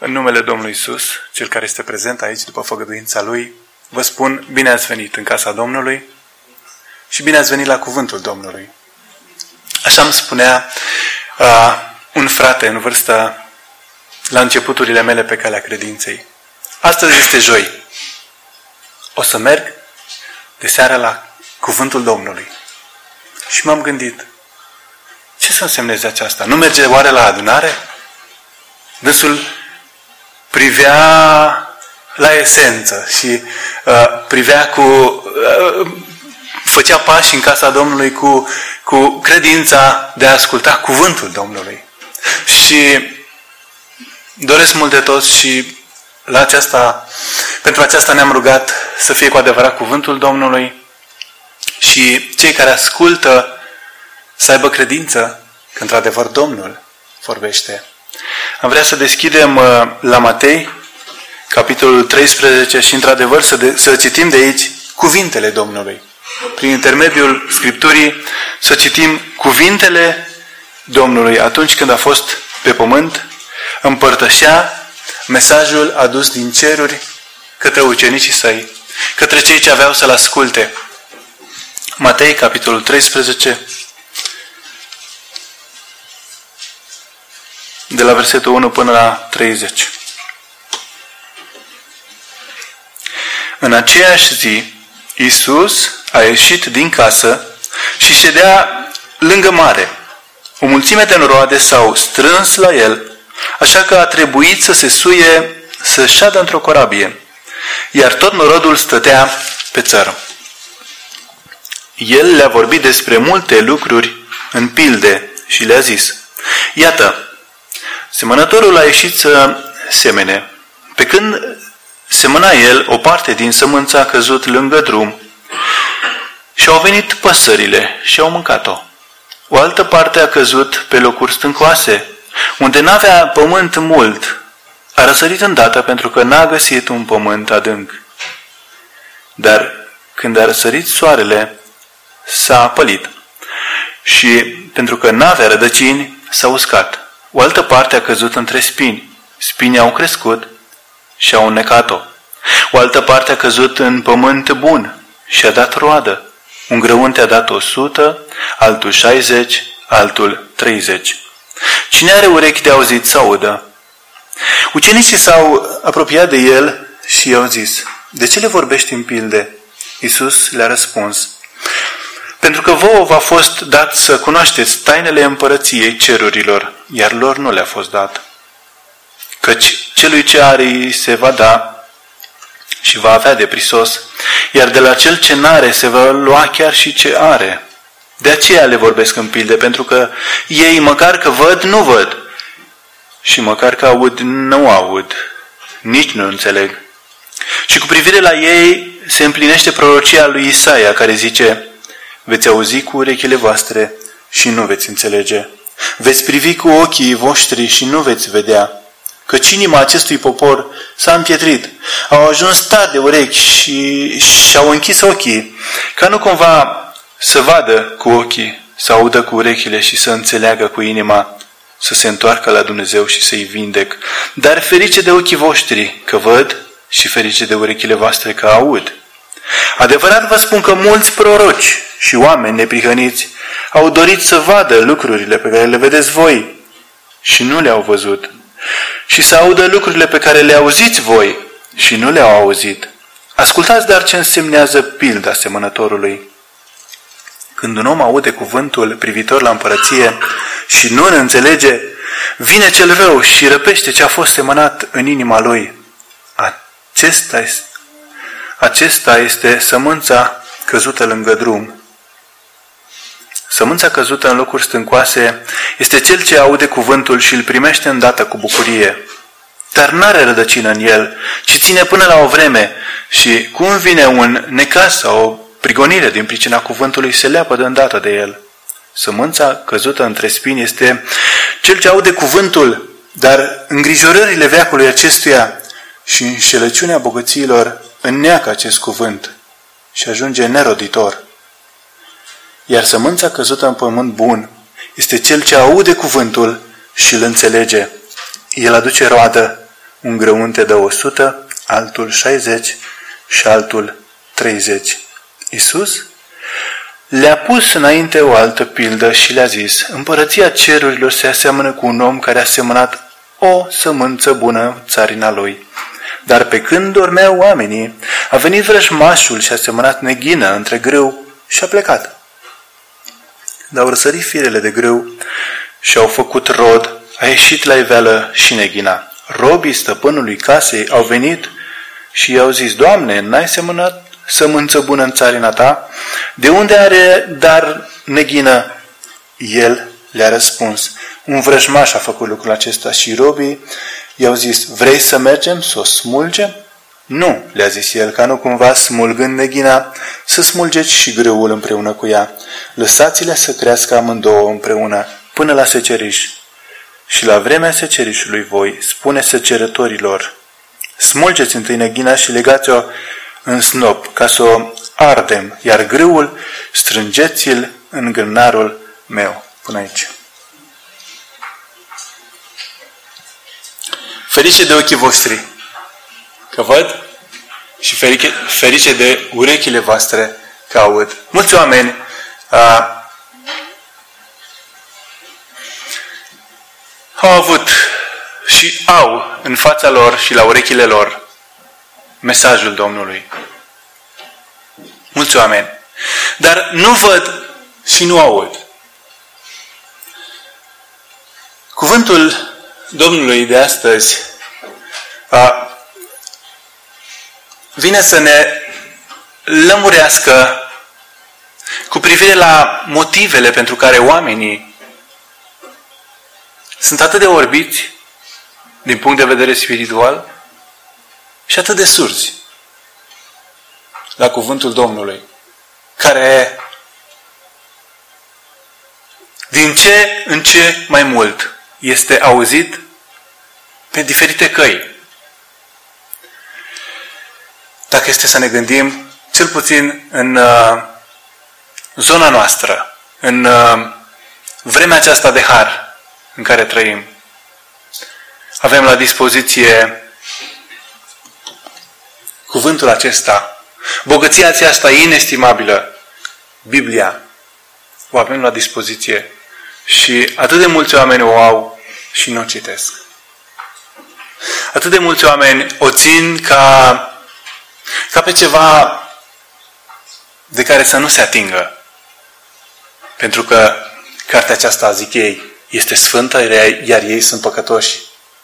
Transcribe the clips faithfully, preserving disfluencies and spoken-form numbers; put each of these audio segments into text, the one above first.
În numele Domnului Iisus, Cel care este prezent aici după făgăduința Lui, vă spun bine ați venit în casa Domnului și bine ați venit la cuvântul Domnului. Așa îmi spunea uh, un frate în vârstă la începuturile mele pe calea credinței. Astăzi este joi. O să merg de seară la cuvântul Domnului. Și m-am gândit, ce să însemneze aceasta? Nu merge oare la adunare? Dânsul privea la esență și uh, privea cu... Uh, făcea pași în casa Domnului cu, cu credința de a asculta cuvântul Domnului. Și doresc mult de tot și la aceasta, pentru aceasta ne-am rugat să fie cu adevărat cuvântul Domnului și cei care ascultă să aibă credință că într-adevăr Domnul vorbește. Am vrea să deschidem uh, la Matei, capitolul treisprezece și într-adevăr să, de, să citim de aici cuvintele Domnului. Prin intermediul Scripturii să citim cuvintele Domnului atunci când a fost pe pământ, împărtășea mesajul adus din ceruri către ucenicii săi, către cei ce aveau să-L asculte. Matei, capitolul treisprezece, de la versetul unu până la treizeci. În aceeași zi, Iisus a ieșit din casă și ședea lângă mare. O mulțime de noroade s-au strâns la el, așa că a trebuit să se suie, să șadă într-o corabie, iar tot norodul stătea pe țărm. El le-a vorbit despre multe lucruri în pilde și le-a zis: iată, semănătorul a ieșit să semene. Pe când semăna el, o parte din sămânță a căzut lângă drum și au venit păsările și au mâncat-o. O altă parte a căzut pe locuri stâncoase, unde n-avea pământ mult. A răsărit îndată pentru că n-a găsit un pământ adânc. Dar când a răsărit soarele, s-a pălit și pentru că n-avea rădăcini, s-a uscat. O altă parte a căzut între spini. Spinii au crescut și au înnecat-o. O altă parte a căzut în pământ bun și a dat roadă. Un grăunte a dat o sută, altul șaizeci, altul treizeci. Cine are urechi de auzit să audă? Ucenicii s-au apropiat de el și i-au zis: de ce le vorbești în pilde? Iisus le-a răspuns: pentru că vouă v-a fost dat să cunoașteți tainele împărăției cerurilor, iar lor nu le-a fost dat. Căci celui ce are îi se va da și va avea de prisos, iar de la cel ce n-are se va lua chiar și ce are. De aceea le vorbesc în pilde, pentru că ei măcar că văd, nu văd, și măcar că aud, nu aud, nici nu înțeleg. Și cu privire la ei se împlinește prorocia lui Isaia, care zice: veți auzi cu urechile voastre și nu veți înțelege. Veți privi cu ochii voștri și nu veți vedea. Căci inima acestui popor s-a împietrit. Au ajuns tari de urechi și și-au închis ochii, ca nu cumva să vadă cu ochii, să audă cu urechile și să înțeleagă cu inima, să se întoarcă la Dumnezeu și să-i vindec. Dar ferice de ochii voștri că văd și ferice de urechile voastre că aud. Adevărat vă spun că mulți proroci și oameni neprihăniți au dorit să vadă lucrurile pe care le vedeți voi și nu le-au văzut, și să audă lucrurile pe care le auziți voi și nu le-au auzit. Ascultați dar ce însemnează pilda semănătorului. Când un om aude cuvântul privitor la împărăție și nu îl înțelege, vine cel rău și răpește ce a fost semănat în inima lui. Acesta este, acesta este sămânța căzută lângă drum. Sămânța căzută în locuri stâncoase este cel ce aude cuvântul și îl primește îndată cu bucurie, dar n-are rădăcină în el, ci ține până la o vreme și cum vine un necaz sau o prigonire din pricina cuvântului, se leapă de îndată de el. Sămânța căzută între spini este cel ce aude cuvântul, dar îngrijorările veacului acestuia și înșelăciunea bogățiilor înneacă acest cuvânt și ajunge neroditor. Iar sămânța căzută în pământ bun este cel ce aude cuvântul și îl înțelege. El aduce roadă un grăunte de o sută, altul șaizeci și altul treizeci. Iisus le-a pus înainte o altă pildă și le-a zis: împărăția cerurilor se aseamănă cu un om care a semănat o sămânță bună în țarina lui. Dar pe când dormeau oamenii, a venit vrăjmașul și a semănat neghină între grâu și a plecat. Dar au răsărit firele de grâu și au făcut rod, a ieșit la iveală și neghina. Robii stăpânului casei au venit și i-au zis: Doamne, n-ai semănat sămânță bună în țarina ta? De unde are dar neghină? El le-a răspuns: un vrăjmaș a făcut lucrul acesta. Și robii i-au zis: vrei să mergem să o smulgem? Nu, le-a zis el, ca nu cumva smulgând neghina să smulgeți și grâul împreună cu ea. Lăsați-le să crească amândouă împreună până la seceriș. Și la vremea secerișului voi spune secerătorilor: smulgeți întâi neghina și legați-o în snop ca să o ardem, iar grâul strângeți-l în grânarul meu. Până aici. Ferice de ochii voștri, că văd, și ferice, ferice de urechile voastre, că aud. Mulți oameni uh, au avut și au în fața lor și la urechile lor mesajul Domnului. Mulți oameni. Dar nu văd și nu aud. Cuvântul Domnului de astăzi a, vine să ne lămurească cu privire la motivele pentru care oamenii sunt atât de orbiți din punct de vedere spiritual și atât de surzi la cuvântul Domnului, care din ce în ce mai mult este auzit pe diferite căi. Dacă este să ne gândim, cel puțin în uh, zona noastră, în uh, vremea aceasta de har în care trăim, avem la dispoziție cuvântul acesta, bogăția aceasta inestimabilă, Biblia, o avem la dispoziție și atât de mulți oameni o au și nu o citesc. Atât de mulți oameni o țin ca, ca pe ceva de care să nu se atingă. Pentru că cartea aceasta, zic ei, este sfântă, iar ei sunt păcătoși.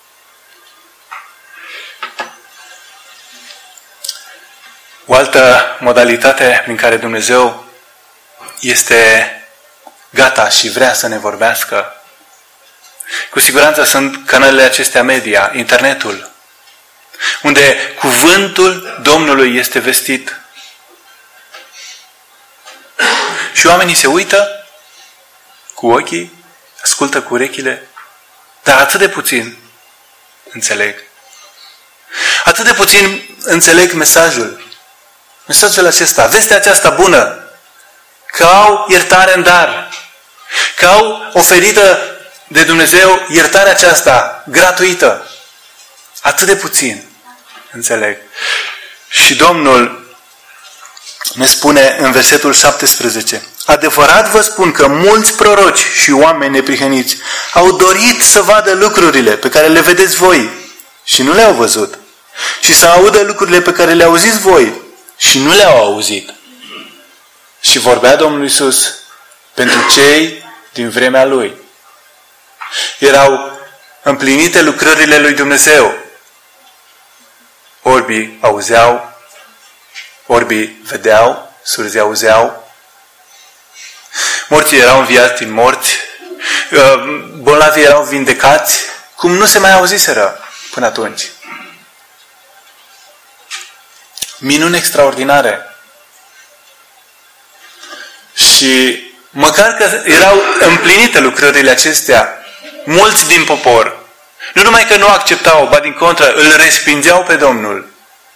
O altă modalitate prin care Dumnezeu este gata și vrea să ne vorbească, cu siguranță sunt canalele acestea media, internetul, unde cuvântul Domnului este vestit. Și oamenii se uită cu ochii, ascultă cu urechile, dar atât de puțin înțeleg. Atât de puțin înțeleg mesajul. Mesajul acesta, vestea aceasta bună, că au iertare în dar, că au oferită de Dumnezeu iertarea aceasta gratuită. Atât de puțin înțeleg. Și Domnul ne spune în versetul șaptesprezece: adevărat vă spun că mulți proroci și oameni neprihăniți au dorit să vadă lucrurile pe care le vedeți voi și nu le-au văzut, și să audă lucrurile pe care le auziți voi și nu le-au auzit. Și vorbea Domnul Iisus pentru cei din vremea Lui. Erau împlinite lucrările lui Dumnezeu. Orbii auzeau, orbii vedeau, surzii auzeau, morții erau înviați din morți, bolnavii erau vindecați, cum nu se mai auziseră până atunci. Minuni extraordinare. Și măcar că erau împlinite lucrările acestea, mulți din popor, nu numai că nu acceptau, ba din contră, îl respingeau pe Domnul.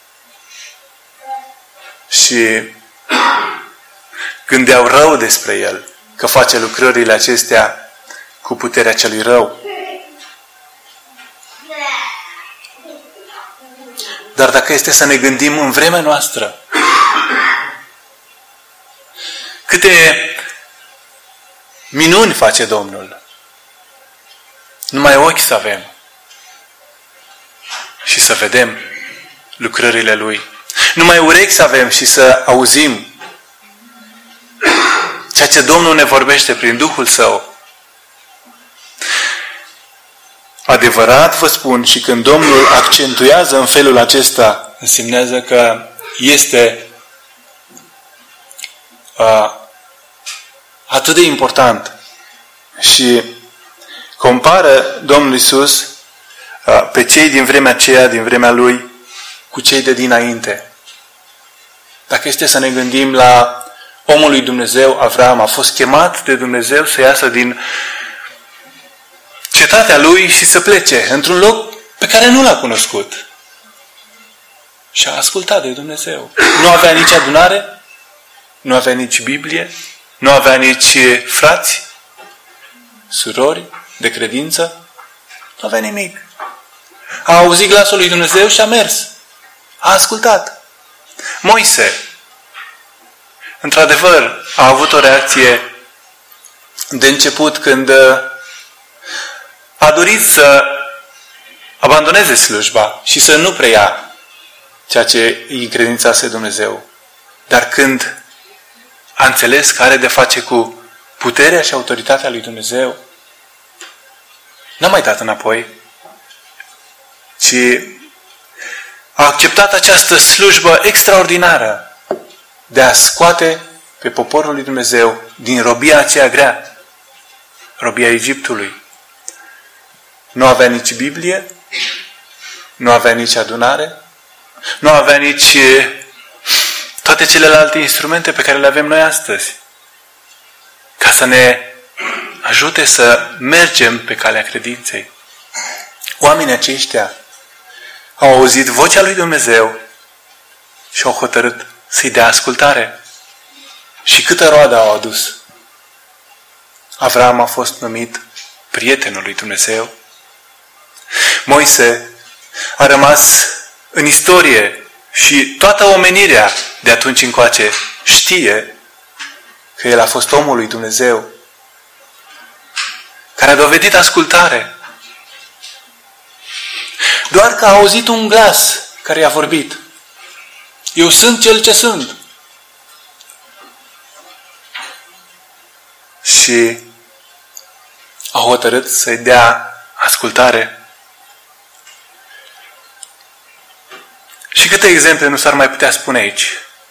Și gândeau rău despre El, că face lucrările acestea cu puterea celui rău. Dar dacă este să ne gândim în vremea noastră, câte minuni face Domnul. Numai ochi să avem și să vedem lucrările Lui. Numai urechi să avem și să auzim ceea ce Domnul ne vorbește prin Duhul Său. Adevărat vă spun, și când Domnul accentuează în felul acesta, însemnează că este uh, atât de important. Și compară Domnul Iisus uh, pe cei din vremea aceea, din vremea Lui, cu cei de dinainte. Dacă este să ne gândim la omul lui Dumnezeu, Avram, a fost chemat de Dumnezeu să iasă din cetatea lui și să plece într-un loc pe care nu l-a cunoscut. Și a ascultat de Dumnezeu. Nu avea nici adunare, nu avea nici Biblie, nu avea nici frați, surori de credință, nu avea nimic. A auzit glasul lui Dumnezeu și a mers. A ascultat. Moise, într-adevăr, a avut o reacție de început când a dorit să abandoneze slujba și să nu preia ceea ce îi încredințase Dumnezeu. Dar când a înțeles că are de face cu puterea și autoritatea lui Dumnezeu, n-a mai dat înapoi, ci a acceptat această slujbă extraordinară de a scoate pe poporul lui Dumnezeu din robia aceea grea, robia Egiptului. Nu avea nici Biblie, nu avea nici adunare, nu avea nici toate celelalte instrumente pe care le avem noi astăzi, ca să ne ajute să mergem pe calea credinței. Oamenii aceștia au auzit vocea lui Dumnezeu și au hotărât să-i dea ascultare. Și câtă roadă au adus. Avram a fost numit prietenul lui Dumnezeu. Moise a rămas în istorie și toată omenirea de atunci încoace știe că el a fost omul lui Dumnezeu, care a dovedit ascultare. Doar că a auzit un glas care i-a vorbit. Eu sunt cel ce sunt. Și a hotărât să-i dea ascultare. Și câte exemple nu s-ar mai putea spune aici?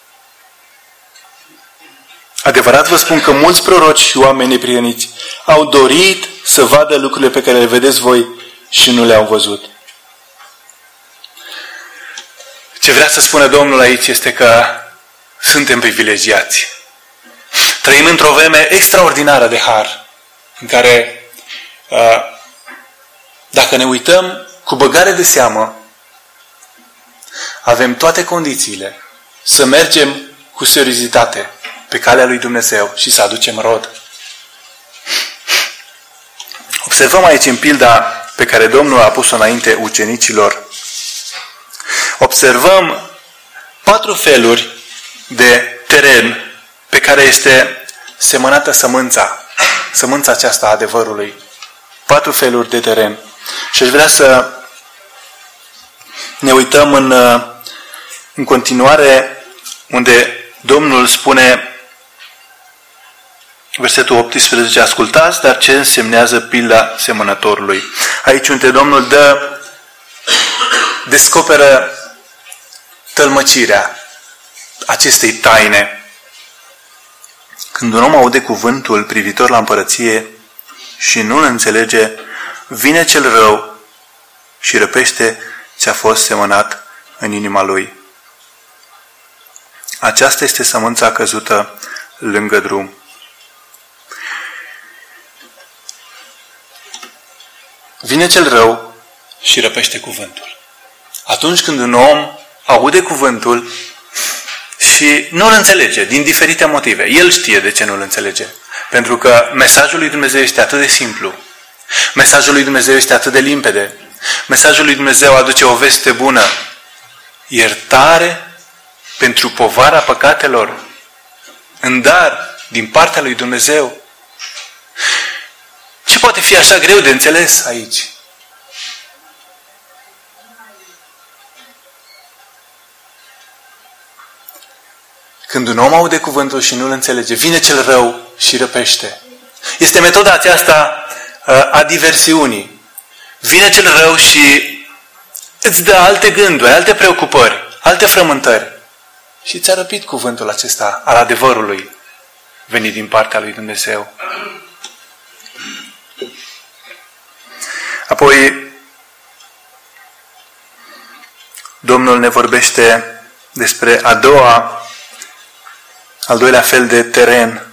Adevărat vă spun că mulți proroci și oameni neprieniți au dorit să vadă lucrurile pe care le vedeți voi și nu le-au văzut. Ce vrea să spună Domnul aici este că suntem privilegiați. Trăim într-o vreme extraordinară de har, în care, dacă ne uităm cu băgare de seamă, avem toate condițiile să mergem cu seriozitate pe calea lui Dumnezeu și să aducem rod. Observăm aici în pilda pe care Domnul a pus-o înainte ucenicilor. Observăm patru feluri de teren pe care este semănată sămânța. Sămânța aceasta a adevărului. Patru feluri de teren. Și aș vrea să ne uităm în, în continuare unde Domnul spune, versetul optsprezece, ascultați, dar ce însemnează pilda semănătorului. Aici unde Domnul dă, descoperă tălmăcirea acestei taine. Când un om aude cuvântul privitor la împărăție și nu îl înțelege, vine cel rău și răpește ce a fost semănat în inima lui. Aceasta este sămânța căzută lângă drum. Vine cel rău și răpește cuvântul. Atunci când un om aude cuvântul și nu îl înțelege, din diferite motive. El știe de ce nu îl înțelege. Pentru că mesajul lui Dumnezeu este atât de simplu. Mesajul lui Dumnezeu este atât de limpede. Mesajul lui Dumnezeu aduce o veste bună. Iertare pentru povara păcatelor. În dar din partea lui Dumnezeu. Ce poate fi așa greu de înțeles aici? Când un om aude cuvântul și nu-l înțelege, vine cel rău și răpește. Este metoda aceasta a diversiunii. Vine cel rău și îți dă alte gânduri, alte preocupări, alte frământări. Și ți-a răpit cuvântul acesta al adevărului venit din partea lui Dumnezeu. Apoi, Domnul ne vorbește despre a doua, al doilea fel de teren.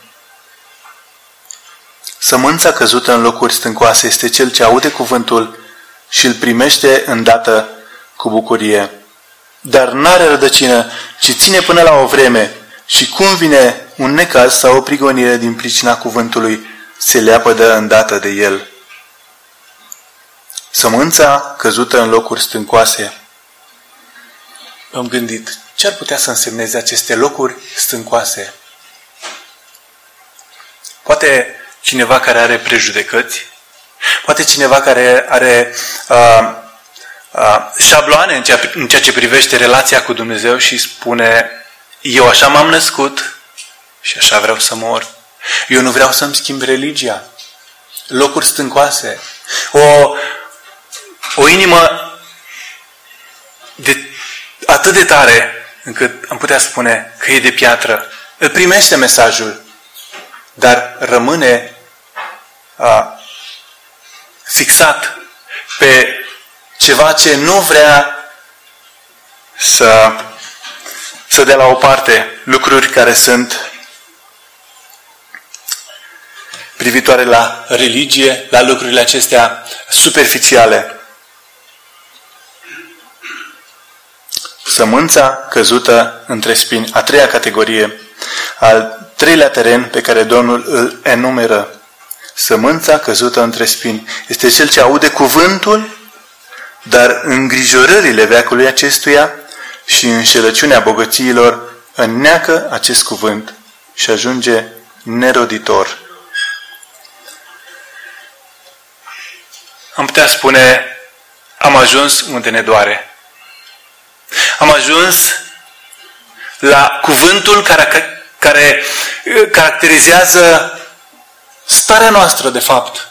Sămânța căzută în locuri stâncoase este cel ce aude cuvântul și îl primește îndată cu bucurie. Dar n-are rădăcină, ci ține până la o vreme și cum vine un necaz sau o prigonire din pricina cuvântului, se leapădă îndată de el. Sămânța căzută în locuri stâncoase. M-am gândit, ce ar putea să însemneze aceste locuri stâncoase? Poate cineva care are prejudecăți? Poate cineva care are uh, uh, șabloane în ceea, în ceea ce privește relația cu Dumnezeu și spune: eu așa m-am născut și așa vreau să mor. Eu nu vreau să-mi schimb religia. Locuri stâncoase. O, o inimă de, atât de tare încât am putea spune că e de piatră. Îl primește mesajul, dar rămâne a, fixat pe ceva ce nu vrea să, să dea la o parte, lucruri care sunt privitoare la religie, la lucrurile acestea superficiale. Sămânța căzută între spini, a treia categorie, al treilea teren pe care Domnul îl enumeră. Sămânța căzută între spini este cel ce aude cuvântul, dar îngrijorările veacului acestuia și înșelăciunea bogățiilor înneacă acest cuvânt și ajunge neroditor. Am putea spune, am ajuns unde ne doare. Am ajuns la cuvântul care, care caracterizează starea noastră, de fapt.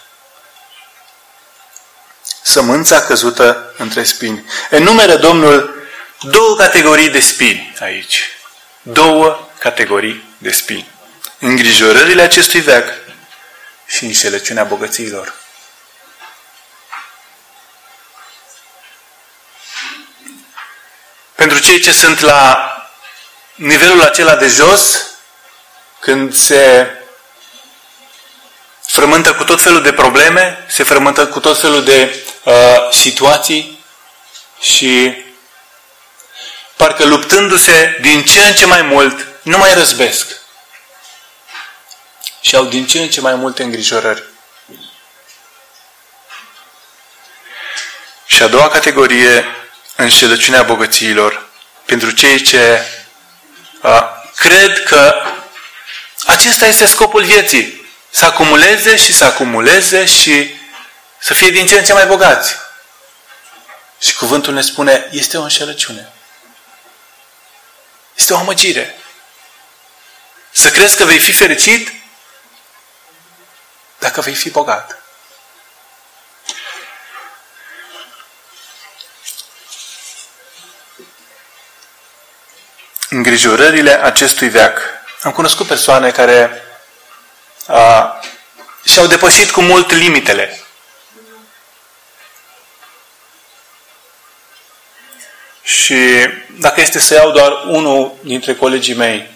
Sămânța căzută între spini. Enumeră Domnul două categorii de spini aici. Două categorii de spini. Îngrijorările acestui veac și înșelăciunea bogățiilor. Pentru cei ce sunt la nivelul acela de jos, când se frământă cu tot felul de probleme, se frământă cu tot felul de uh, situații și parcă luptându-se din ce în ce mai mult, nu mai răzbesc. Și au din ce în ce mai multe îngrijorări. Și a doua categorie, înșelăciunea bogățiilor. Pentru cei ce uh, cred că acesta este scopul vieții. Să acumuleze și să acumuleze și să fie din ce în ce mai bogați. Și cuvântul ne spune, este o înșelăciune. Este o amăgire. Să crezi că vei fi fericit dacă vei fi bogat. Îngrijorările acestui veac. Am cunoscut persoane care a, și-au depășit cu mult limitele. Și dacă este să iau doar unul dintre colegii mei,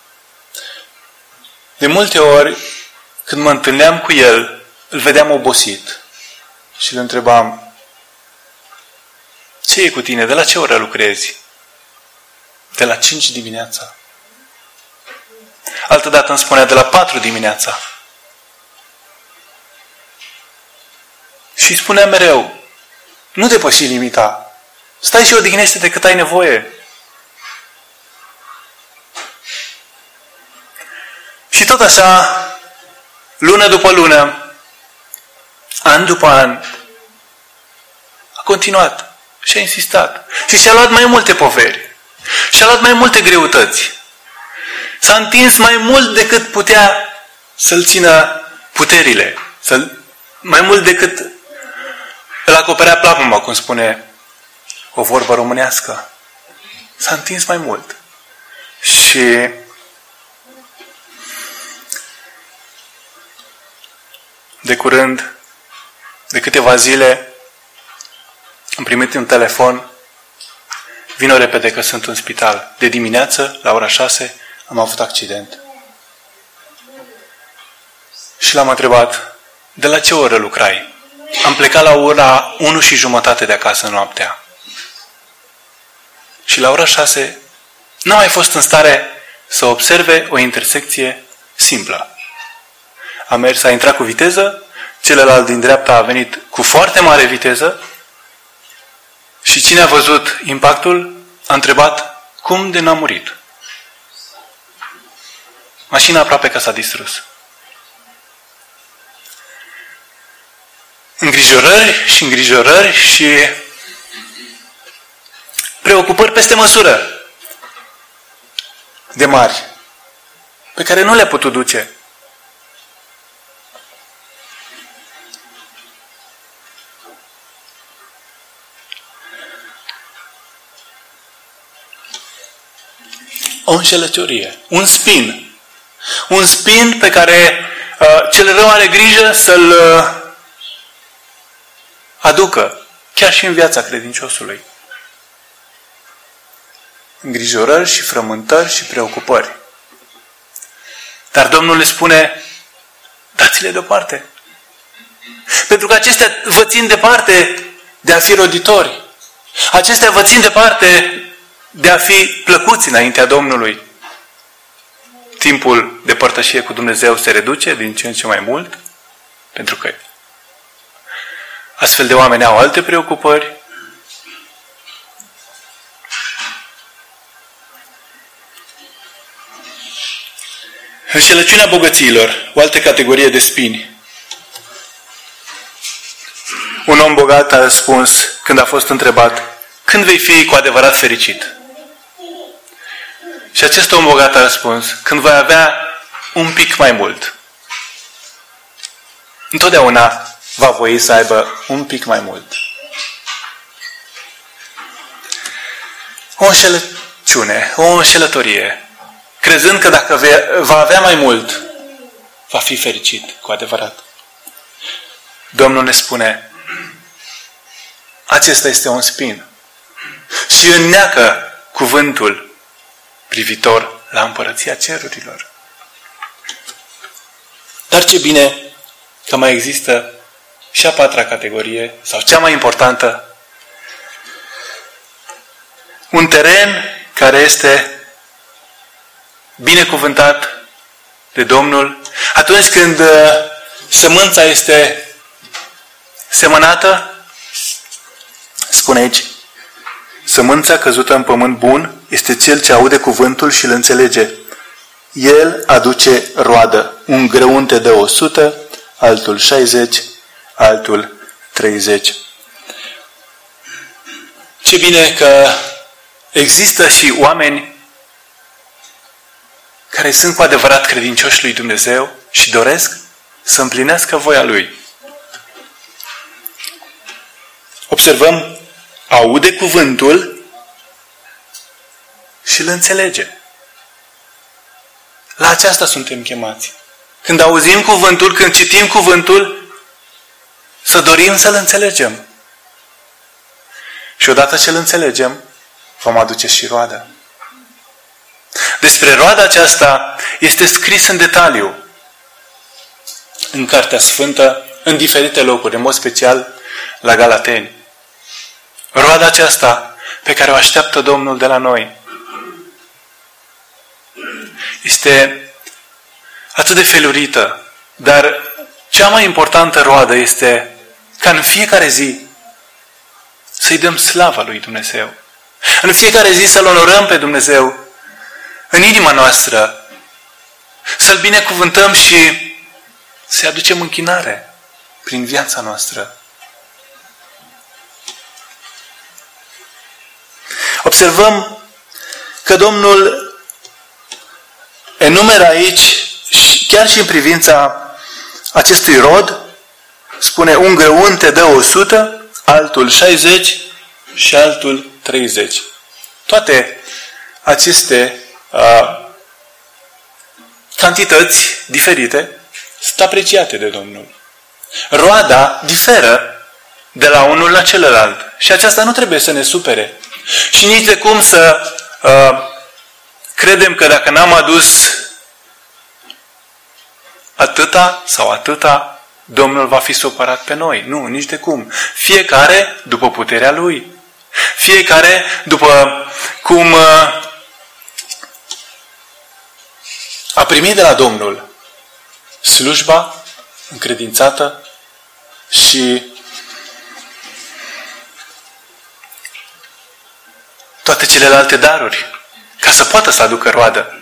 de multe ori, când mă întâlneam cu el, îl vedeam obosit și îl întrebam, ce e cu tine? De la ce oră lucrezi? De la cinci dimineața. Altădată îmi spunea de la patru dimineața. Și îi spunea mereu, Nu depăși limita. Stai și odihnește-te cât ai nevoie. Și tot așa, lună după lună, an după an, a continuat și a insistat. Și și-a luat mai multe poveri. Și-a luat mai multe greutăți. S-a întins mai mult decât putea să-l țină puterile. Să-l, mai mult decât îl acoperea plapuma, cum spune o vorbă românească. S-a întins mai mult. Și de curând, de câteva zile, am primit un telefon. Vino repede că sunt în spital. De dimineață, la ora șase, am avut accident. Și l-am întrebat, de la ce oră lucrai? Am plecat la ora unu și jumătate de acasă noaptea. Și la ora șase n-a mai fost în stare să observe o intersecție simplă. A mers, a intrat cu viteză, celălalt din dreapta a venit cu foarte mare viteză și cine a văzut impactul a întrebat cum de n-a murit. Mașina aproape că s-a distrus. Îngrijorări și îngrijorări și preocupări peste măsură de mari, pe care nu le-a putut duce. O înșelătorie, un spin. Un spin pe care uh, cel rău are grijă să-l uh, aducă, chiar și în viața credinciosului. Îngrijorări și frământări și preocupări. Dar Domnul le spune, dați-le deoparte. Pentru că acestea vă țin departe de a fi roditori. Acestea vă țin departe de a fi plăcuți înaintea Domnului. Timpul de părtășie cu Dumnezeu se reduce din ce în ce mai mult, pentru că astfel de oameni au alte preocupări. Înșelăciunea bogățiilor, o altă categorie de spini. Un om bogat a răspuns, când a fost întrebat, când vei fi cu adevărat fericit? Și acest om bogat a răspuns, când voi avea un pic mai mult. Întotdeauna va voi să aibă un pic mai mult. O înșelăciune, o înșelătorie, crezând că dacă va avea mai mult, va fi fericit cu adevărat. Domnul ne spune, acesta este un spin și înneacă cuvântul privitor la împărăția cerurilor. Dar ce bine că mai există și a patra categorie, sau cea mai importantă, un teren care este binecuvântat de Domnul atunci când sămânța este semănată. Spune aici, sămânța căzută în pământ bun este cel ce aude cuvântul și îl înțelege. El aduce roadă. Un grăun te dă o sută, altul șaizeci, altul treizeci. Ce bine că există și oameni care sunt cu adevărat credincioși lui Dumnezeu și doresc să împlinească voia Lui. Observăm, aude cuvântul și îl înțelege. La aceasta suntem chemați. Când auzim cuvântul, când citim cuvântul, să dorim să-l înțelegem. Și odată ce îl înțelegem, vom aduce și roada. Despre roada aceasta este scris în detaliu în Cartea Sfântă, în diferite locuri, în mod special la Galateni. Roada aceasta pe care o așteaptă Domnul de la noi este atât de felurită, dar cea mai importantă roadă este ca în fiecare zi să-i dăm slava lui Dumnezeu. În fiecare zi să-L onorăm pe Dumnezeu în inima noastră, să-L binecuvântăm și să-i aducem închinare prin viața noastră. Observăm că Domnul enumeră aici, chiar și în privința acestui rod, spune un grăun te dă o sută, altul șaizeci și altul treizeci. Toate aceste uh, cantități diferite sunt apreciate de Domnul. Roada diferă de la unul la celălalt și aceasta nu trebuie să ne supere. Și nici de cum să uh, credem că dacă n-am adus atâta sau atâta, Domnul va fi supărat pe noi. Nu, nici de cum. Fiecare după puterea lui. Fiecare după cum uh, a primit de la Domnul slujba încredințată și toate celelalte daruri, ca să poată să aducă roadă.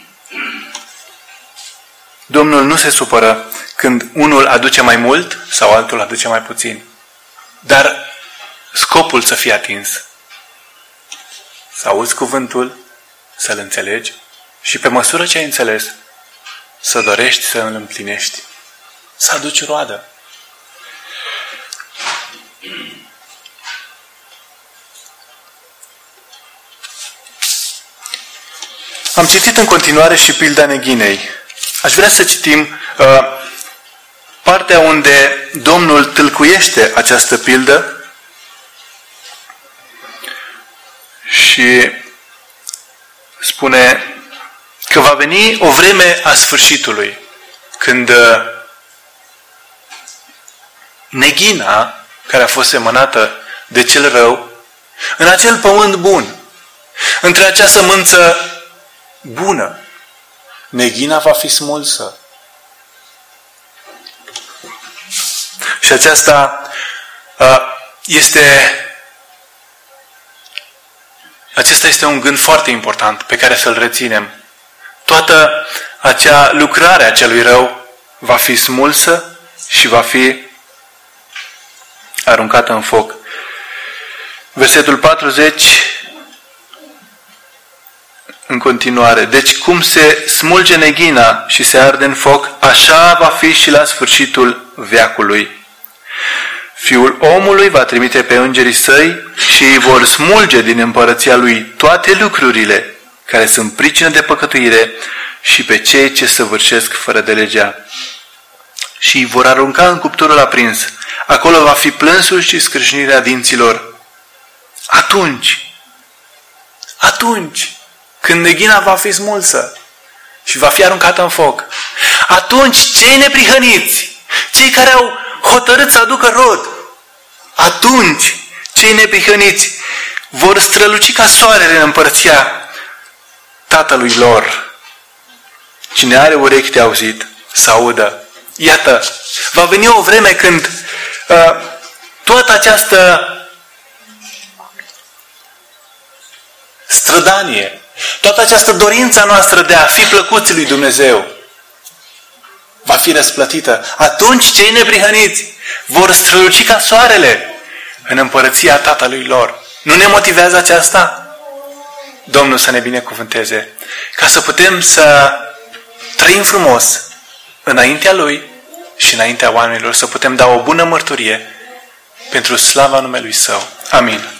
Domnul nu se supără când unul aduce mai mult sau altul aduce mai puțin. Dar scopul să fie atins. Să auzi cuvântul, să-l înțelegi și pe măsură ce ai înțeles, să dorești să îl împlinești. Să aduci roadă. Am citit în continuare și pilda neghinei. Aș vrea să citim uh, partea unde Domnul tâlcuiește această pildă și spune că va veni o vreme a sfârșitului, când uh, neghina care a fost semănată de cel rău, în acel pământ bun, între acea sămânță bună, neghina va fi smulsă. Și aceasta uh, este acesta este un gând foarte important pe care să-l reținem. Toată acea lucrare a celui rău va fi smulsă și va fi aruncată în foc. Versetul patruzeci în continuare. Deci cum se smulge neghina și se arde în foc, așa va fi și la sfârșitul veacului. Fiul omului va trimite pe îngerii săi și îi vor smulge din împărăția lui toate lucrurile care sunt pricină de păcătuire și pe cei ce săvârșesc fără de legea. Și îi vor arunca în cuptorul aprins. Acolo va fi plânsul și scrâșnirea dinților. Atunci, atunci, când neghina va fi smulsă și va fi aruncată în foc, atunci cei neprihăniți, cei care au hotărât să aducă rod, atunci cei neprihăniți vor străluci ca soarele în împărăția Tatălui lor. Cine are urechi de auzit, să audă. Iată, va veni o vreme când uh, toată această strădanie, toată această dorință noastră de a fi plăcuți lui Dumnezeu va fi răsplătită. Atunci cei neprihăniți vor străluci ca soarele în împărăția Tatălui lor. Nu ne motivează aceasta? Domnul să ne binecuvânteze, ca să putem să trăim frumos înaintea Lui și înaintea oamenilor, să putem da o bună mărturie pentru slava numelui Său. Amin.